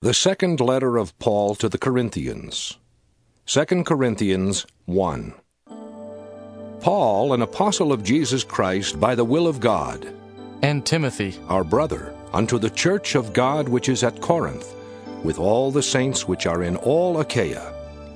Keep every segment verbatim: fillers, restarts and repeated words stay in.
The second letter of Paul to the Corinthians. Second Corinthians one. Paul, an apostle of Jesus Christ by the will of God, and Timothy, our brother, unto the church of God which is at Corinth, with all the saints which are in all Achaia.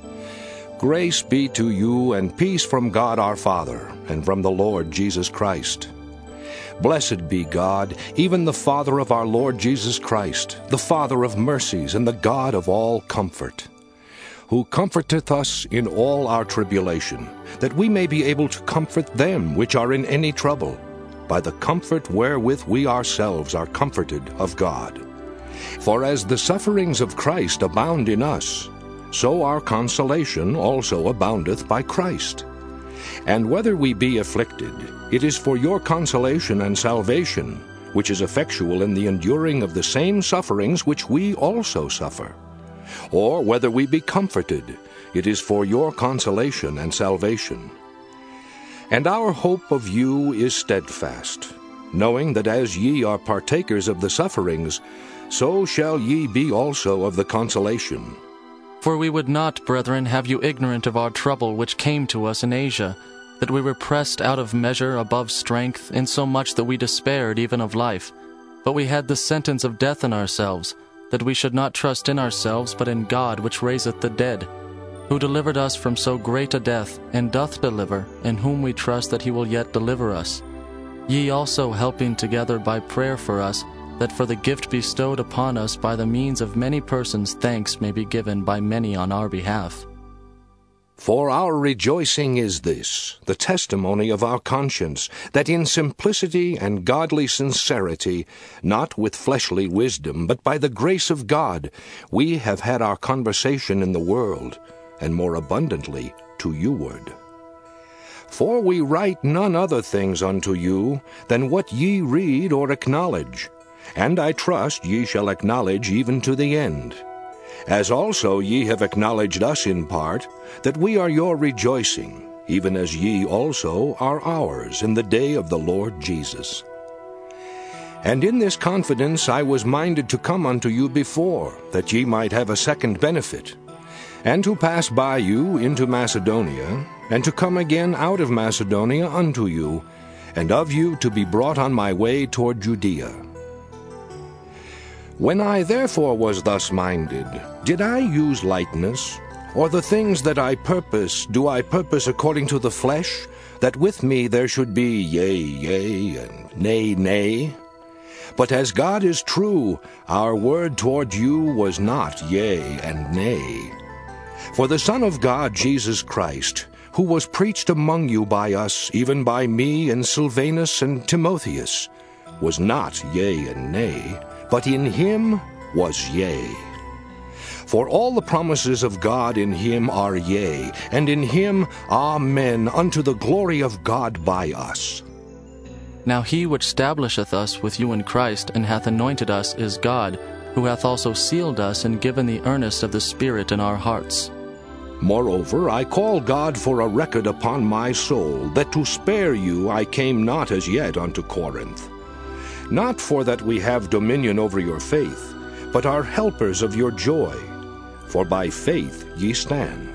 Grace be to you and peace from God our Father, and from the Lord Jesus Christ. Blessed be God, even the Father of our Lord Jesus Christ, the Father of mercies and the God of all comfort, who comforteth us in all our tribulation, that we may be able to comfort them which are in any trouble, by the comfort wherewith we ourselves are comforted of God. For as the sufferings of Christ abound in us, so our consolation also aboundeth by Christ. And whether we be afflicted, it is for your consolation and salvation, which is effectual in the enduring of the same sufferings which we also suffer. Or whether we be comforted, it is for your consolation and salvation. And our hope of you is steadfast, knowing that as ye are partakers of the sufferings, so shall ye be also of the consolation. For we would not, brethren, have you ignorant of our trouble which came to us in Asia, that we were pressed out of measure above strength, insomuch that we despaired even of life. But we had the sentence of death in ourselves, that we should not trust in ourselves, but in God which raiseth the dead, who delivered us from so great a death, and doth deliver, in whom we trust that he will yet deliver us. Ye also helping together by prayer for us, that for the gift bestowed upon us by the means of many persons thanks may be given by many on our behalf. For our rejoicing is this, the testimony of our conscience, that in simplicity and godly sincerity, not with fleshly wisdom, but by the grace of God, we have had our conversation in the world, and more abundantly to youward. For we write none other things unto you than what ye read or acknowledge, and I trust ye shall acknowledge even to the end. As also ye have acknowledged us in part, that we are your rejoicing, even as ye also are ours in the day of the Lord Jesus. And in this confidence I was minded to come unto you before, that ye might have a second benefit, and to pass by you into Macedonia, and to come again out of Macedonia unto you, and of you to be brought on my way toward Judea. When I therefore was thus minded, did I use lightness? Or the things that I purpose, do I purpose according to the flesh, that with me there should be yea, yea, and nay, nay? But as God is true, our word toward you was not yea and nay. For the Son of God, Jesus Christ, who was preached among you by us, even by me and Silvanus and Timotheus, was not yea and nay, but in him was yea. For all the promises of God in him are yea, and in him amen, unto the glory of God by us. Now he which stablisheth us with you in Christ, and hath anointed us, is God, who hath also sealed us, and given the earnest of the Spirit in our hearts. Moreover, I call God for a record upon my soul, that to spare you I came not as yet unto Corinth. Not for that we have dominion over your faith, but are helpers of your joy. For by faith ye stand.